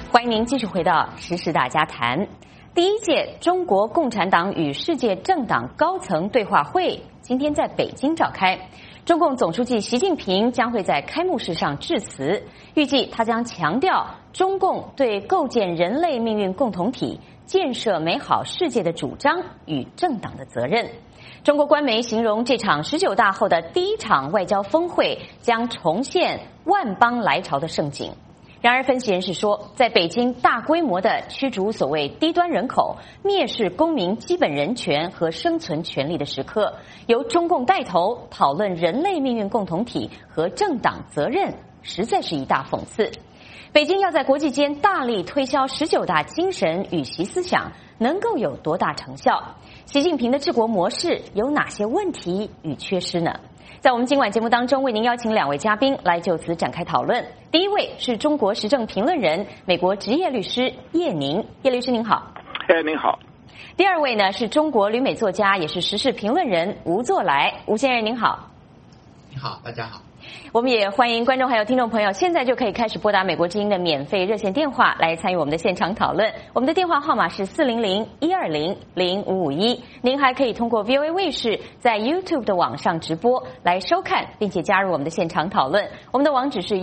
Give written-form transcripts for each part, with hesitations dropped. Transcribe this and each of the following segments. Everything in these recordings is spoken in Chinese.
欢迎您继续回到时事大家谈。第一届中国共产党与世界政党高层对话会今天在北京召开，中共总书记习近平将会在开幕式上致辞，预计他将强调中共对构建人类命运共同体、建设美好世界的主张与政党的责任。中国官媒形容这场19大后的第一场外交峰会将重现万邦来朝的盛景。然而，分析人士说，在北京大规模的驱逐所谓低端人口、蔑视公民基本人权和生存权利的时刻，由中共带头讨论人类命运共同体和政党责任，实在是一大讽刺。北京要在国际间大力推销19大精神与习思想，能够有多大成效？习近平的治国模式有哪些问题与缺失呢？在我们今晚节目当中，为您邀请2位嘉宾来就此展开讨论。第一位是中国时政评论人、美国职业律师叶宁，叶律师您好。 您好。 第二位呢是中国旅美作家，也是时事评论人吴作来，吴先生您好。 你好，大家好。 我们也欢迎观众还有听众朋友现在就可以开始拨打美国之音的免费热线电话来参与我们的现场讨论。我们的电话号码是400-120-0551，您还可以通过 VOA 卫视在 YouTube 的网上直播来收看并且加入我们的现场讨论。我们的网址是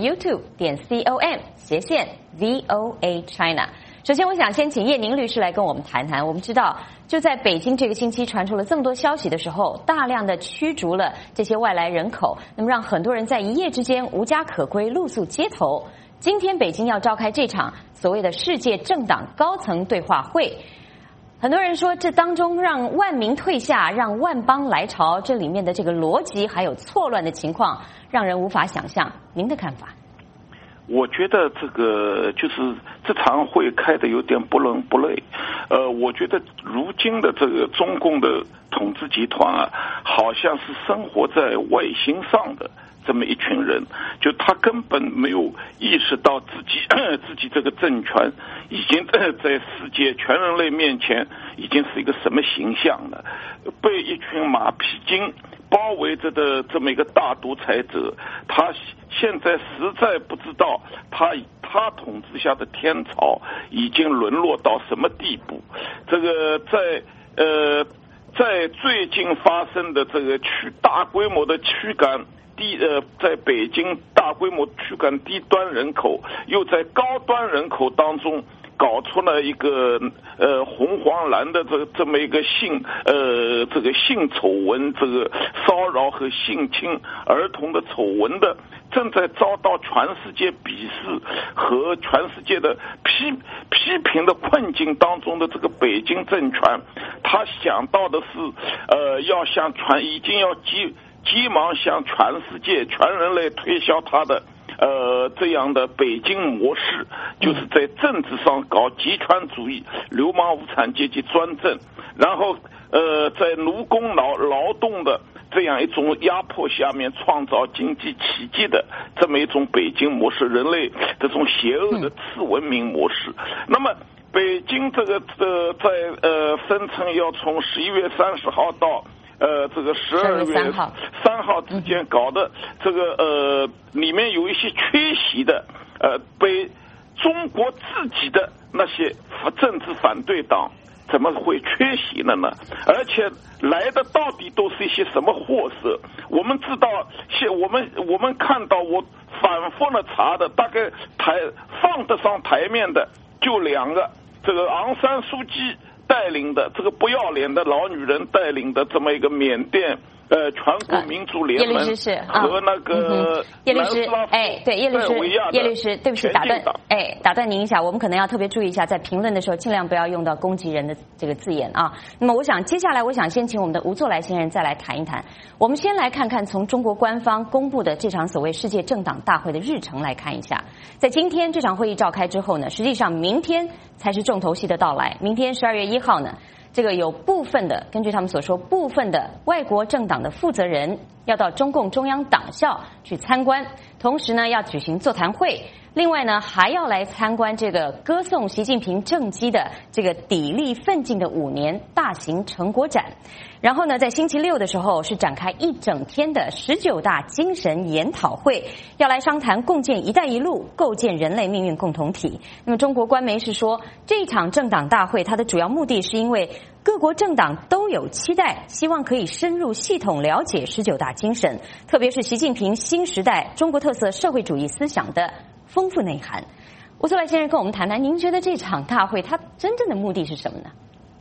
youtube.com/VOA China。首先我想先请叶宁律师来跟我们谈谈，我们知道就在北京这个星期传出了这么多消息的时候，大量的驱逐了这些外来人口，那么让很多人在一夜之间无家可归，露宿街头。今天北京要召开这场所谓的世界政党高层对话会，很多人说这当中让万民退下，让万邦来朝，这里面的这个逻辑还有错乱的情况让人无法想象，您的看法？ 我觉得这个就是这场会开的有点不伦不类。我觉得如今的这个中共的统治集团啊，好像是生活在外星上的这么一群人，就他根本没有意识到自己这个政权已经在世界全人类面前已经是一个什么形象了，被一群马屁精包围着的这么一个大独裁者，他现在实在不知道他统治下的天朝已经沦落到什么地步。这个在最近发生的这个大规模的驱赶在北京大规模驱赶低端人口，又在高端人口当中搞出了一个红黄蓝的这么一个性丑闻，这个骚扰和性侵儿童的丑闻的，正在遭到全世界鄙视和全世界的批评的困境当中的这个北京政权，他想到的是已经要急忙向全世界全人类推销他的这样的北京模式，就是在政治上搞极权主义、流氓无产阶级专政，然后在奴工劳动的这样一种压迫下面创造经济奇迹的这么一种北京模式，人类这种邪恶的次文明模式。那么北京这个在声称要从11月30号到这个12月3号之间搞的这个里面有一些缺席的被中国自己的那些政治反对党怎么会缺席了呢？而且来的到底都是一些什么货色？我们知道，我们看到，我反复的查的，大概放得上台面的就2个，这个昂山素季带领的这个不要脸的老女人带领的这么一个缅甸全国民主联盟和那个叶律师，对叶律师，对不起，打断您一下，我们可能要特别注意一下，在评论的时候尽量不要用到攻击人的这个字眼啊。那么接下来我想先请我们的吴作来先生再来谈一谈。我们先来看看从中国官方公布的这场所谓世界政党大会的日程来看一下。在今天这场会议召开之后呢，实际上明天才是重头戏的到来。明天12月1号呢，这个有根据他们所说，部分的外国政党的负责人要到中共中央党校去参观，同时呢要举行座谈会， 另外呢，还要来参观这个歌颂习近平政绩的这个砥砺奋进的5年大型成果展。然后呢，在星期六的时候是展开一整天的19大精神研讨会，要来商谈共建“一带一路”，构建人类命运共同体。那么中国官媒是说，这场政党大会它的主要目的是因为各国政党都有期待，希望可以深入系统了解19大精神，特别是习近平新时代中国特色社会主义思想的丰富内涵。吴作来先生跟我们谈谈，您觉得这场大会它真正的目的是什么呢？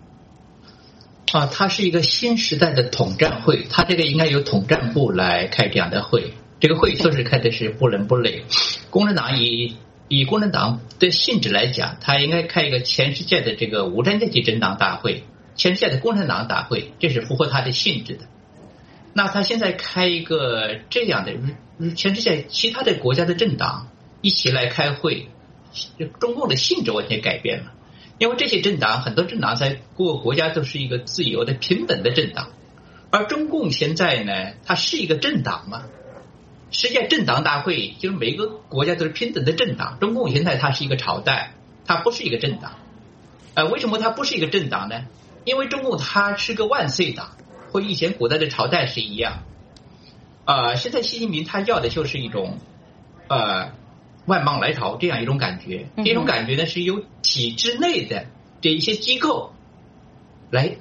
它是一个新时代的统战会，它这个应该由统战部来开这样的会。这个会确实开的是不伦不类。共产党以共产党的性质来讲，它应该开一个全世界的这个无产阶级政党大会，全世界的共产党大会，这是符合它的性质的。那他现在开一个这样的，全世界其他的国家的政党一起来开会，中共的性质完全改变了。因为这些政党，很多政党在各个国家都是一个自由的平等的政党，而中共现在呢，它是一个政党嘛，世界政党大会就是每个国家都是平等的政党，中共现在它是一个朝代，它不是一个政党。为什么它不是一个政党呢？因为中共它是个万岁党，和以前古代的朝代是一样。现在习近平他要的就是一种万邦来朝这样一种感觉，这种感觉呢是由体制内的这一些机构来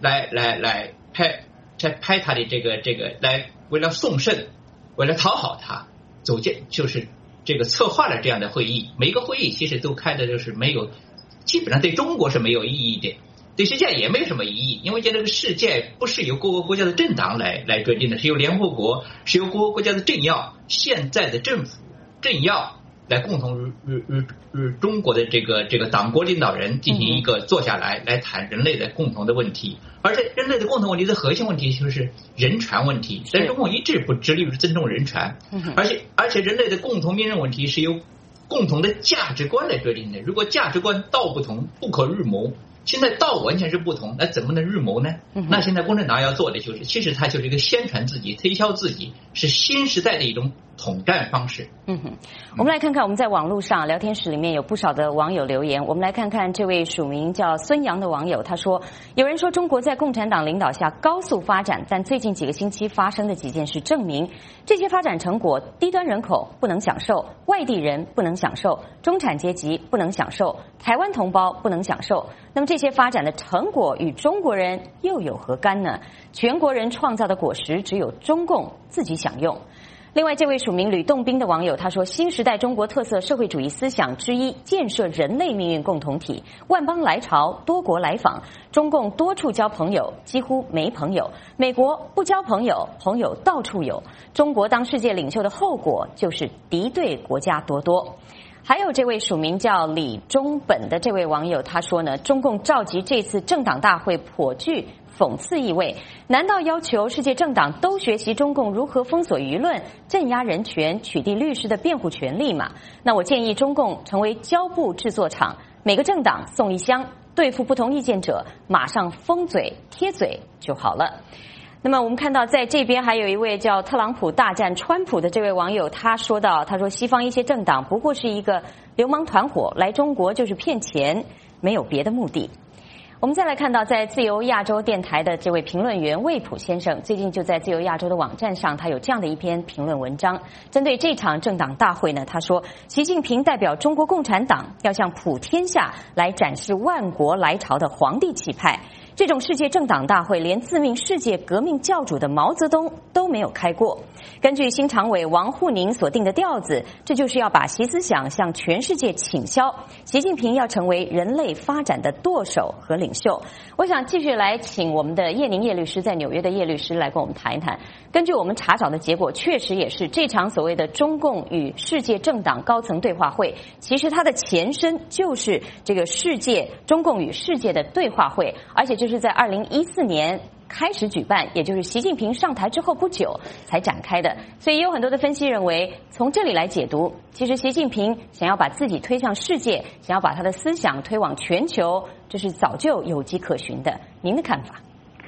拍他的这个来为了送圣，为了讨好他，就是这个策划了这样的会议。每一个会议其实都开的就是没有，基本上对中国是没有意义的，对世界也没有什么意义，因为这个世界不是由各个国家的政党来决定的，是由联合国，是由各个国家的政要，现在的政府政要来共同与中国的这个党国领导人进行一个坐下来谈人类的共同的问题。而且人类的共同问题的核心问题就是人权问题，但中共一直不致力于尊重人权，而且人类的共同命运问题是由共同的价值观来决定的。如果价值观道不同，不可预谋。现在道完全是不同，那怎么能预谋呢？那现在共产党要做的就是，其实它就是一个宣传自己、推销自己，是新时代的一种统战方式。 我们来看看我们在网络上聊天室里面有不少的网友留言，我们来看看这位署名叫孙杨的网友，他说：有人说中国在共产党领导下高速发展，但最近几个星期发生的几件事证明，这些发展成果低端人口不能享受，外地人不能享受，中产阶级不能享受，台湾同胞不能享受。那么这些发展的成果与中国人又有何干呢？全国人创造的果实只有中共自己享用。另外，这位署名吕洞宾的网友他说：新时代中国特色社会主义思想之一，建设人类命运共同体，万邦来朝，多国来访，中共多处交朋友，几乎没朋友；美国不交朋友，朋友到处有。中国当世界领袖的后果就是敌对国家多多。还有这位署名叫李中本的这位网友他说呢，中共召集这次政党大会颇具讽刺意味，难道要求世界政党都学习中共如何封锁舆论、镇压人权、取缔律师的辩护权利吗？那我建议中共成为胶布制作厂，每个政党送一箱，对付不同意见者马上封嘴贴嘴就好了。那么我们看到在这边还有一位叫特朗普大战川普的这位网友，他说西方一些政党不过是一个流氓团伙，来中国就是骗钱，没有别的目的。我们再来看到在自由亚洲电台的这位评论员魏普先生，最近就在自由亚洲的网站上，他有这样的一篇评论文章，针对这场政党大会呢，他说习近平代表中国共产党要向普天下来展示万国来朝的皇帝气派，这种世界政党大会连自命世界革命教主的毛泽东都没有开过。根据新常委王沪宁所定的调子，这就是要把习思想向全世界倾销，习近平要成为人类发展的舵手和领袖。我想继续来请我们的叶宁叶律师，在纽约的叶律师来跟我们谈一谈。根据我们查找的结果，确实也是这场所谓的中共与世界政党高层对话会，其实它的前身就是这个中共与世界的对话会，而且就是在2014年开始举办，也就是习近平上台之后不久才展开的。所以有很多的分析认为，从这里来解读，其实习近平想要把自己推向世界，想要把他的思想推往全球，这是早就有迹可循的。您的看法？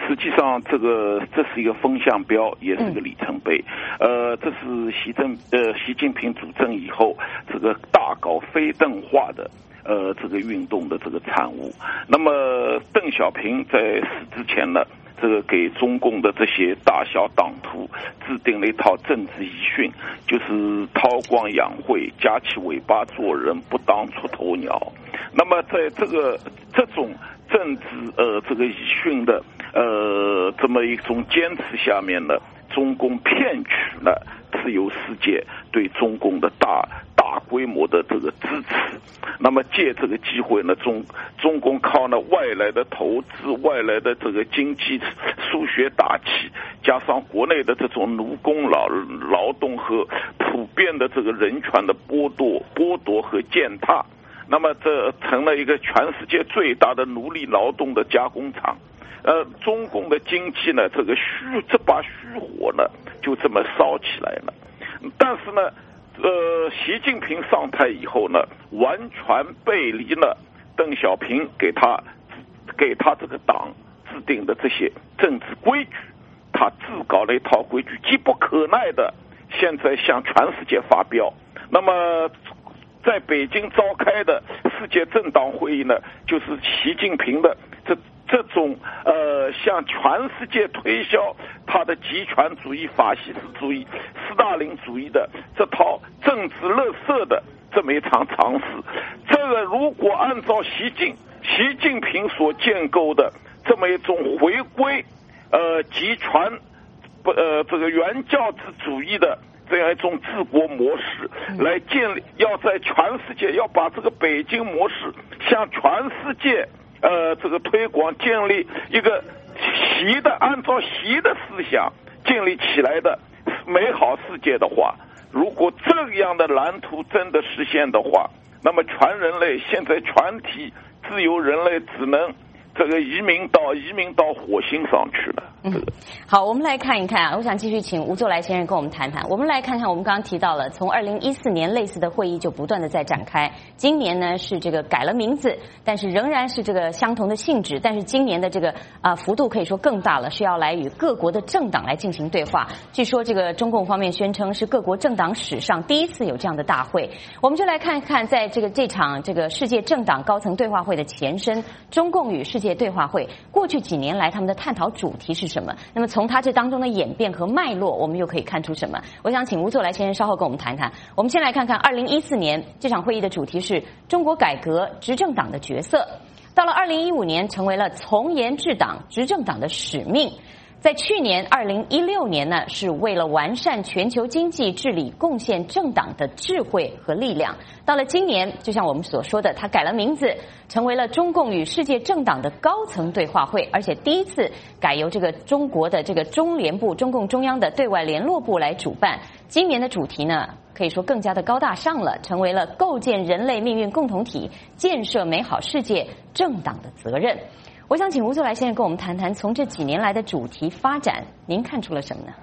实际上这是一个风向标，也是一个里程碑。这是习近平主政以后这个大搞非邓化的这个运动的这个产物。那么邓小平在死之前呢，这个给中共的这些大小党徒制定了一套政治遗训，就是韬光养晦，夹起尾巴做人，不当出头鸟。那么在这种政治这个遗训的这么一种坚持下面呢，中共骗取了自由世界对中共的大规模的这个支持。那么借这个机会呢，中共靠了外来的投资、外来的这个经济输血打气，加上国内的这种奴工劳动和普遍的这个人权的剥夺和践踏，那么这成了一个全世界最大的奴隶劳动的加工厂。中共的经济呢，这把虚火呢就这么烧起来了。但是呢，习近平上台以后呢，完全背离了邓小平给他这个党制定的这些政治规矩，他自搞了一套规矩，急不可耐的现在向全世界发飙。那么在北京召开的世界政党会议呢，就是习近平的这种向全世界推销他的极权主义、法西斯主义、斯大林主义的这套政治垃圾的这么一场尝试。这个如果按照习近平所建构的这么一种回归极权这个原教旨主义的这样一种治国模式来建立，要在全世界要把这个北京模式向全世界这个推广，建立一个按照习的思想建立起来的美好世界的话，如果这样的蓝图真的实现的话，那么全人类现在全体自由人类只能这个移民到火星上去了。 好，我们来看一看啊，我想继续请吴作来先生跟我们谈谈。我们来看看，我们刚刚提到了，从2014年类似的会议就不断的在展开。今年呢是这个改了名字，但是仍然是这个相同的性质，但是今年的这个幅度可以说更大了，是要来与各国的政党来进行对话。据说这个中共方面宣称是各国政党史上第一次有这样的大会。我们就来看一看，在这场这个世界政党高层对话会的前身，中共与世界对话会，过去几年来他们的探讨主题是什么？那么从它这当中的演变和脉络，我们又可以看出什么？我想请吴作来先生稍后跟我们谈谈。我们先来看看2014年这场会议的主题是中国改革执政党的角色。到了2015年，成为了从严治党执政党的使命。在去年2016年呢，是为了完善全球经济治理贡献政党的智慧和力量。到了今年，就像我们所说的，它改了名字，成为了中共与世界政党的高层对话会，而且第一次改由这个中国的这个中联部、中共中央的对外联络部来主办。今年的主题呢，可以说更加的高大上了，成为了构建人类命运共同体、建设美好世界政党的责任。我想请吴作来先生跟我们谈谈，从这几年来的主题发展，您看出了什么呢？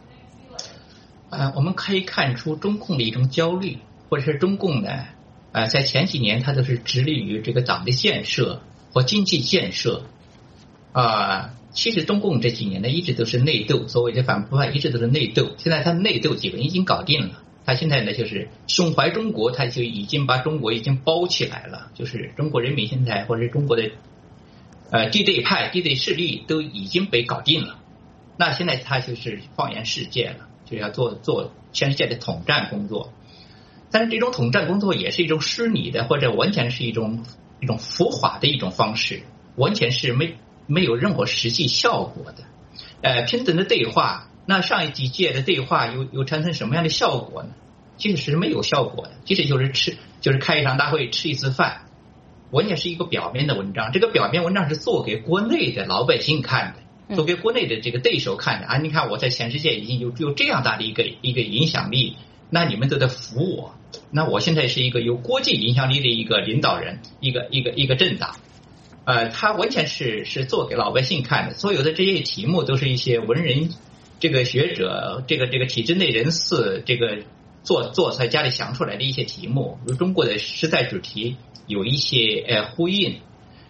我们可以看出中共的一种焦虑，或者是中共呢，在前几年它都是致力于这个党的建设或经济建设。其实中共这几年呢一直都是内斗，所谓的反腐败一直都是内斗。现在它内斗基本已经搞定了，它现在呢就是胸怀中国，它就已经把中国已经包起来了，就是中国人民现在或者是中国的地对派、地对势力都已经被搞定了。那现在他就是放眼世界了，就要做全世界的统战工作。但是这种统战工作也是一种虚拟的，或者完全是一种浮华的一种方式，完全是没有任何实际效果的。平等的对话，那上一几届的对话有产生什么样的效果呢？其实是没有效果的，其实就是开一场大会吃一次饭，完全是一个表面的文章。这个表面文章是做给国内的老百姓看的，做给国内的这个对手看的啊！你看我在全世界已经有这样大的一个影响力，那你们都得服我。那我现在是一个有国际影响力的一个领导人，一个政党。他完全是做给老百姓看的。所有的这些题目都是一些文人、这个学者、这个体制内人士这个做在家里想出来的一些题目，与中国的时代主题有一些呼应。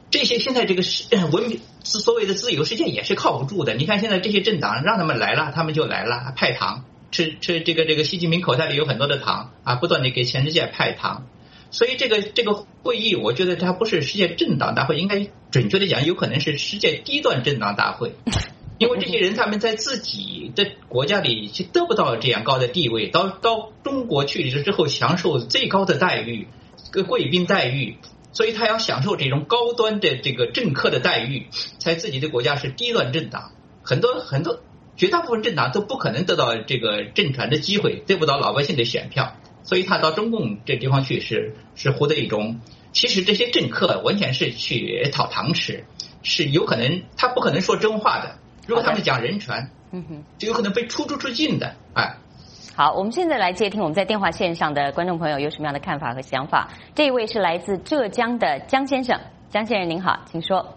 这些现在这个文明所谓的自由世界也是靠不住的。你看现在这些政党让他们来了，他们就来了，派糖，吃这个习近平口袋里有很多的糖啊，不断的给全世界派糖。所以这个会议，我觉得它不是世界政党大会，应该准确的讲，有可能是世界低端政党大会。因为这些人他们在自己的国家里是得不到这样高的地位，到中国去了之后享受最高的待遇，贵宾待遇，所以他要享受这种高端的这个政客的待遇，在自己的国家是低端政党，很多绝大部分政党都不可能得到这个政权的机会，得不到老百姓的选票，所以他到中共这地方去是获得一种，其实这些政客完全是去讨糖吃，是有可能他不可能说真话的。如果他们讲人权，就有可能被出境的。哎， 好，我们现在来接听我们在电话线上的观众朋友有什么样的看法和想法。这一位是来自浙江的江先生，江先生您好，请说。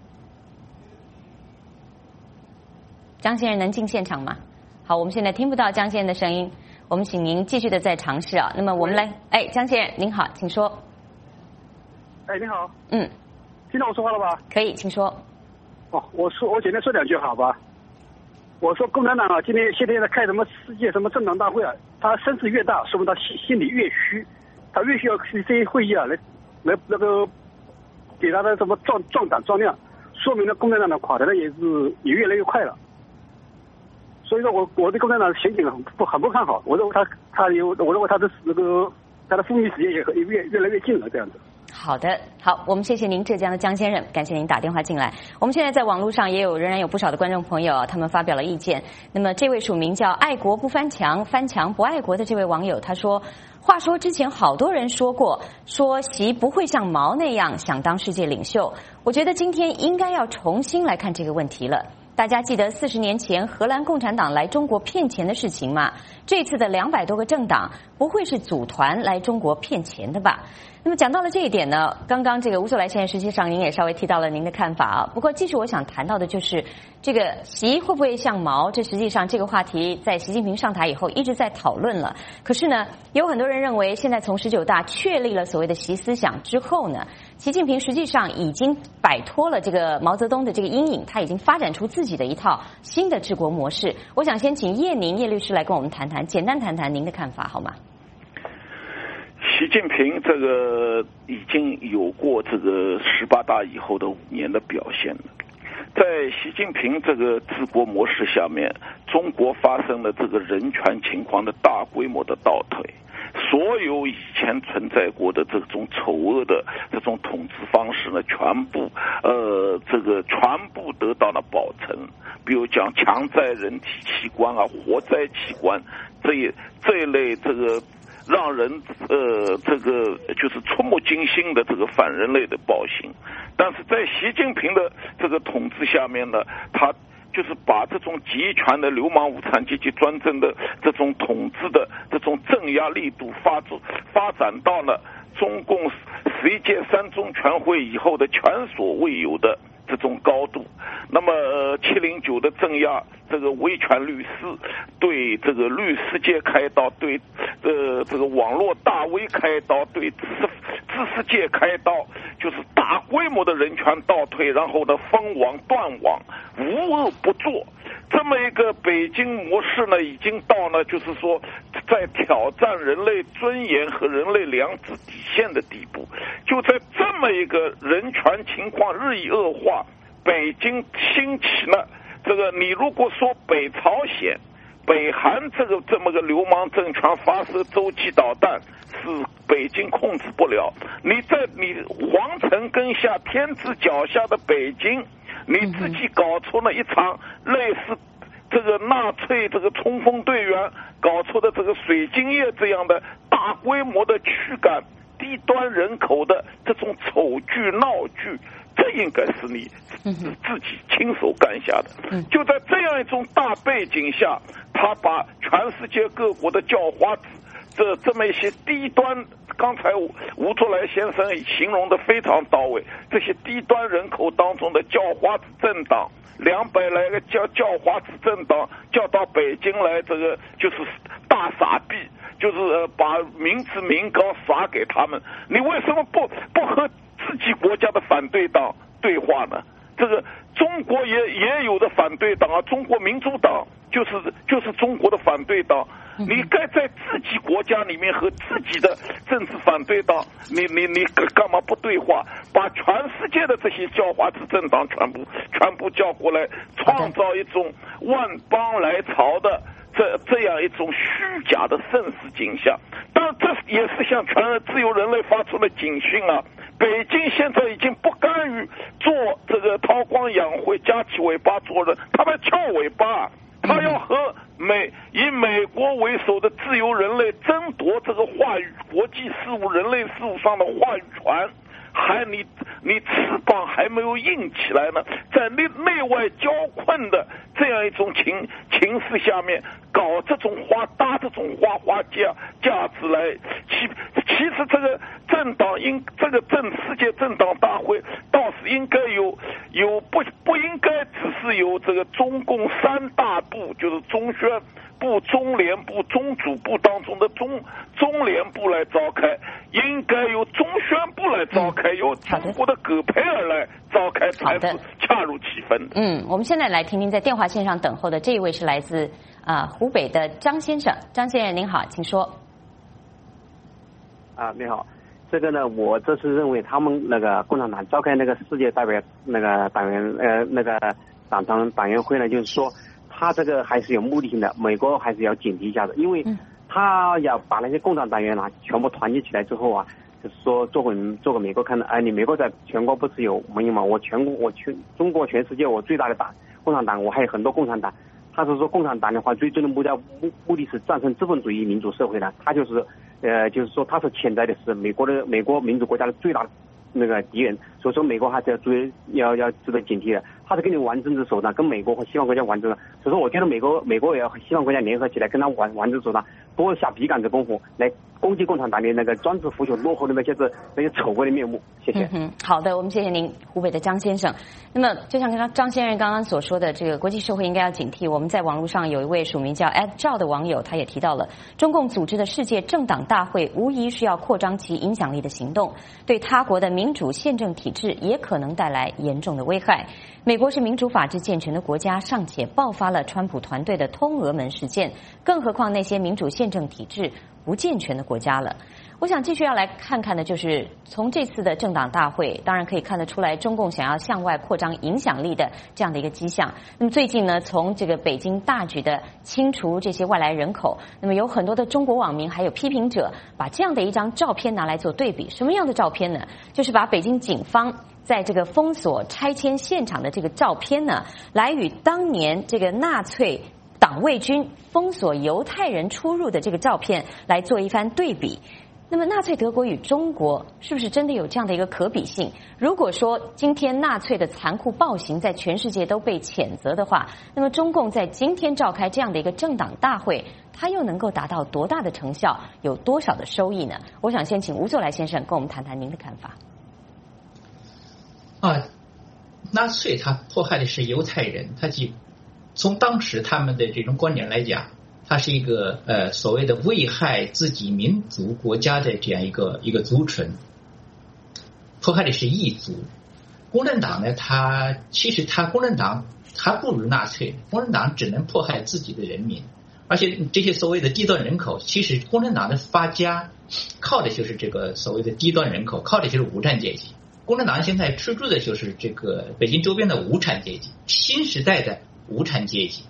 江先生能进现场吗？好，我们现在听不到江先生的声音，我们请您继续的再尝试啊。那么我们来，江先生您好，请说。 你好。听到我说话了吧？ 可以，请说。 我简单说两句好吧。我说共产党啊，现在在开什么世界什么政党大会啊，他声势越大，说明他心里越虚，他越需要这些会议啊来那个给他的什么壮胆壮量，说明了共产党的垮台的也越来越快了。所以说我对共产党的前景很不看好，我认为我认为他的他的覆灭时间也越来越近了这样子。 好的，好，我们谢谢您，浙江的江先生，感谢您打电话进来。我们现在在网络上仍然有不少的观众朋友，他们发表了意见。那么这位署名叫爱国不翻墙，翻墙不爱国的这位网友他说，话说之前好多人说过，说习不会像毛那样想当世界领袖，我觉得今天应该要重新来看这个问题了。大家记得40年前荷兰共产党来中国骗钱的事情吗？这次的200多个政党不会是组团来中国骗钱的吧？那么讲到了这一点呢，刚刚这个吴秀来先生实际上您也稍微提到了您的看法啊。不过继续我想谈到的就是这个习会不会像毛，这实际上这个话题在习近平上台以后一直在讨论了。可是呢，有很多人认为现在从19大确立了所谓的习思想之后呢，习近平实际上已经摆脱了这个毛泽东的这个阴影，他已经发展出自己的一套新的治国模式。我想先请叶律师来跟我们简单谈谈您的看法好吗？ 习近平这个已经有过这个18大以后的5年的表现了。在习近平这个治国模式下面，中国发生了这个人权情况的大规模的倒退，所有以前存在过的这种丑恶的这种统治方式呢，全部得到了保存。比如讲强摘人体器官啊、活摘器官这一类这个让人这个就是触目惊心的这个反人类的暴行。但是在习近平的这个统治下面呢，他就是把这种集权的流氓无产阶级专政的这种统治的这种镇压力度发展到了中共11届3中全会以后的前所未有的这种高度。那么709的镇压，这个维权律师对这个律师界开刀，对这个网络大 V 开刀，对知识界开刀，就是大规模的人权倒退，然后呢封网断网，无恶不作。这么一个北京模式呢，已经到了就是说在挑战人类尊严和人类良知底线的地步。就在这么一个人权情况日益恶化，北京兴起了这个，你如果说北朝鲜、北韩这么个流氓政权发射洲际导弹，是北京控制不了。你在你皇城根下、天子脚下的北京，你自己搞出了一场类似这个纳粹这个冲锋队员搞出的这个水晶夜这样的大规模的驱赶低端人口的这种丑剧闹剧，这应该是你自己亲手干下的。就在这样一种大背景下，他把全世界各国的叫花子这么一些低端，刚才吴作来先生形容的非常到位，这些低端人口当中的叫花子政党，200来个叫花子政党叫到北京来，这个就是大傻逼，就是把民脂民膏撒给他们。你为什么不和自己国家的反对党中国的反对党，你该在自己国家里面和自己的政治反对党，你干嘛不对话？把全世界的这些叫花子政党全部叫过来，创造一种万邦来朝的这样一种虚假的盛世景象。当然，这也是向全自由人类发出了警讯啊！北京现在已经不甘于做这个韬光养晦、夹起尾巴做人，他们翘尾巴，他要和以美国为首的自由人类争夺这个话语，国际事务、人类事务上的话语权。你翅膀还没有硬起来呢，在内外交困的这样一种情势下面，搞这种搭这种花架子来，其实这个政党这个世界政党大会倒是应该有不应该只是由这个中共三大部，就是中宣部、中联部、中组部当中的中联部来召开，应该由中宣部来召开，由中国的葛培尔来召开，才是恰如其分的。 我们现在来听听在电话线上等候的这一位是来自湖北的张先生。张先生您好，请说。 你好，这个呢，我这次认为他们那个共产党召开那个世界代表那个党员会呢，就是说他这个还是有目的性的，美国还是要警惕一下的，因为他要把那些共产党员全部团结起来之后啊，就是说做给美国看的，你美国在全国不是有盟友吗？中国全世界我最大的党共产党，我还有很多共产党。他是说共产党的话，最终的目的是战胜资本主义民主社会的，他就是说他是潜在的是美国民主国家的最大的那个敌人，所以说美国还是要值得警惕的。他是跟你玩政治手段，跟美国和西方国家玩政治，所以说我觉得美国也要和西方国家联合起来跟他玩政治手段，多下笔杆子功夫来攻击共产党的那个专制腐朽落后的那些丑恶的面目。谢谢。 好的，我们谢谢您，湖北的张先生。那么就像张先生刚刚所说的，这个国际社会应该要警惕。我们在网络上有一位署名叫@赵的网友，他也提到了中共组织的世界政党大会无疑是要扩张其影响力的行动，对他国的民主宪政体制也可能带来严重的危害。美国是民主法治健全的国家，尚且爆发了川普团队的通俄门事件，更何况那些民主宪政体制不健全的国家了。我想继续要来看看的就是从这次的政党大会，当然可以看得出来中共想要向外扩张影响力的这样的一个迹象。那么最近呢，从这个北京大举的清除这些外来人口，那么有很多的中国网民还有批评者把这样的一张照片拿来做对比。什么样的照片呢？就是把北京警方在这个封锁拆迁现场的这个照片呢，来与当年这个纳粹党卫军封锁犹太人出入的这个照片来做一番对比。那么纳粹德国与中国是不是真的有这样的一个可比性？如果说今天纳粹的残酷暴行在全世界都被谴责的话，那么中共在今天召开这样的一个政党大会，它又能够达到多大的成效，有多少的收益呢？我想先请吴作来先生跟我们谈谈您的看法。 纳粹他迫害的是犹太人，从当时他们的这种观点来讲，它是一个所谓的危害自己民族国家的这样一个族群，迫害的是异族。共产党呢，共产党还不如纳粹，共产党只能迫害自己的人民，而且这些所谓的低端人口，其实共产党的发家靠的就是这个所谓的低端人口，靠的就是无产阶级。共产党现在吃住的就是这个北京周边的无产阶级，新时代的无产阶级。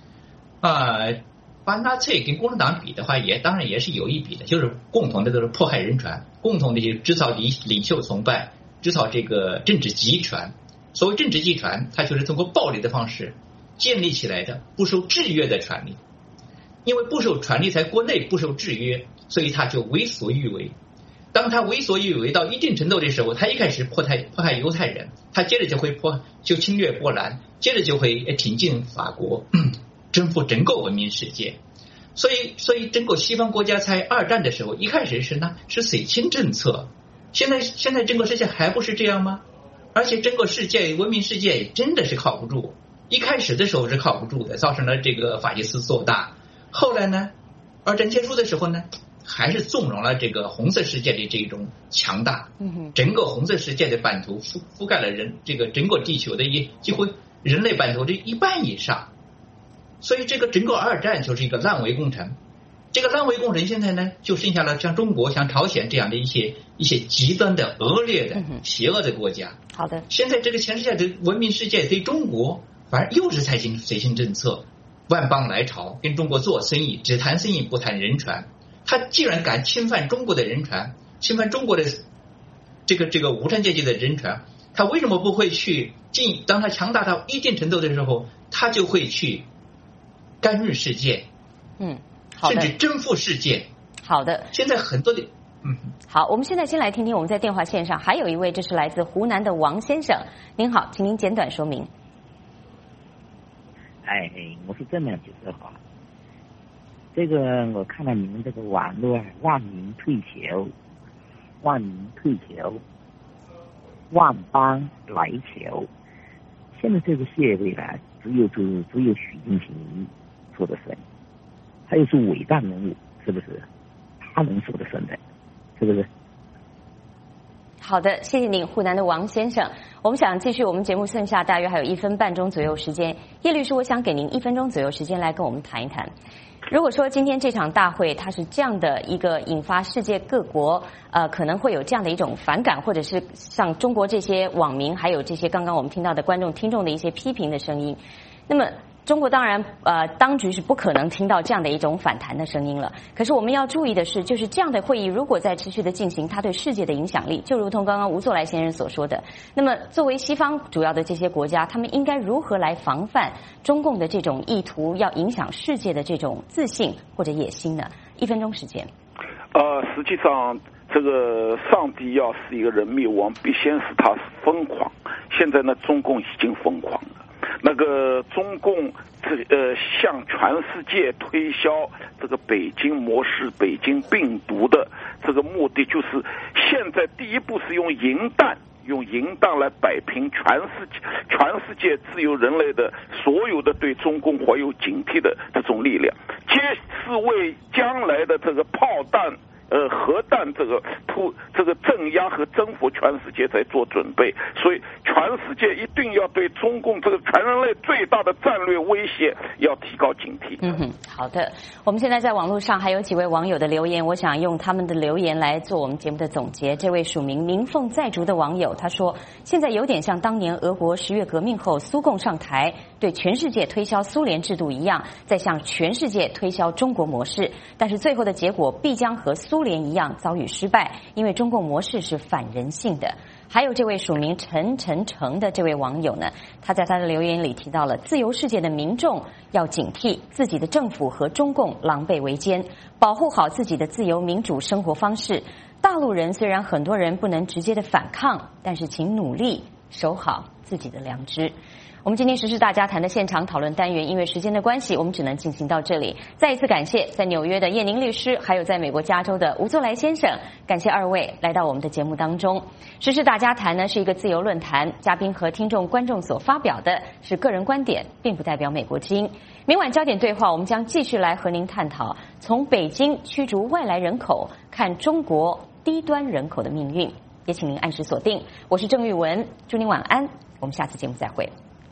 把纳粹跟共产党比的话，当然也是有一比的，就是共同的都是迫害人权，共同的制造领袖崇拜，制造这个政治集权。所谓政治集权，它就是通过暴力的方式建立起来的不受制约的权利。因为不受权利在国内不受制约，所以他就为所欲为。当他为所欲为到一定程度的时候，他一开始迫害犹太人，他接着就侵略波兰，接着就会挺进法国，征服整个文明世界。所以整个西方国家在二战的时候，一开始是绥靖政策，现在整个世界还不是这样吗？而且整个文明世界真的是靠不住，一开始的时候是靠不住的，造成了这个法西斯做大。后来呢，二战结束的时候呢，还是纵容了这个红色世界的这种强大。整个红色世界的版图覆盖了这个整个地球的几乎人类版图的一半以上。 所以这个整个二战就是一个烂尾工程。这个烂尾工程现在呢，就剩下了像中国、像朝鲜这样的一些极端的、恶劣的、邪恶的国家。 好的， 现在这个全世界的文明世界对中国反而又是采取随行政策，万邦来朝，跟中国做生意，只谈生意不谈人权。他既然敢侵犯中国的人权，侵犯中国的这个无产阶级的人权，他为什么不会去当他强大到一定程度的时候，他就会去干预世界，甚至征服世界。 好的， 现在很多的好，我们现在先来听听我们在电话线上还有一位，这是来自湖南的王先生。您好，请您简短说明。 我是这么解释哈，这个我看到你们这个网络万民退休，万邦来求，现在这个社会呢，只有许进行说得顺，还有是伟大人物，是不是？他能说得顺的，是不是？ 好的，谢谢您，湖南的王先生。我们想继续我们节目剩下大约还有1分半钟左右时间，叶律师，我想给您1分钟左右时间来跟我们谈一谈。如果说今天这场大会它是这样的一个引发世界各国可能会有这样的一种反感，或者是像中国这些网民还有这些刚刚我们听到的观众听众的一些批评的声音，那么中国当然当局是不可能听到这样的一种反弹的声音了。可是我们要注意的是，就是这样的会议如果在持续的进行，它对世界的影响力就如同刚刚吴作来先生所说的，那么作为西方主要的这些国家，他们应该如何来防范中共的这种意图要影响世界的这种自信或者野心呢？1分钟时间。 实际上这个上帝要是一个人灭亡，必先使他疯狂。现在呢，中共已经疯狂了。那个中共向全世界推销这个北京模式、北京病毒的这个目的，就是现在第一步是用银弹来摆平全世界自由人类的所有的对中共怀有警惕的这种力量，皆是为将来的这个炮弹。核弹这个镇压和征服全世界在做准备，所以全世界一定要对中共这个全人类最大的战略威胁要提高警惕。 好的，我们现在在网络上还有几位网友的留言，我想用他们的留言来做我们节目的总结。这位署名鸣凤在竹的网友他说，现在有点像当年俄国10月革命后苏共上台，对全世界推销苏联制度一样，在向全世界推销中国模式，但是最后的结果必将和苏联一样遭遇失败，因为中共模式是反人性的。还有这位署名陈诚的这位网友呢，他在他的留言里提到了自由世界的民众要警惕自己的政府和中共狼狈为奸，保护好自己的自由民主生活方式。大陆人虽然很多人不能直接的反抗，但是请努力守好自己的良知。我们今天时事大家谈的现场讨论单元，因为时间的关系，我们只能进行到这里。再一次感谢在纽约的叶宁律师，还有在美国加州的吴作来先生，感谢二位来到我们的节目当中。时事大家谈呢是一个自由论坛，嘉宾和听众观众所发表的是个人观点，并不代表美国之音。明晚焦点对话，我们将继续来和您探讨从北京驱逐外来人口看中国低端人口的命运，也请您按时锁定。我是郑玉文，祝您晚安，我们下次节目再会。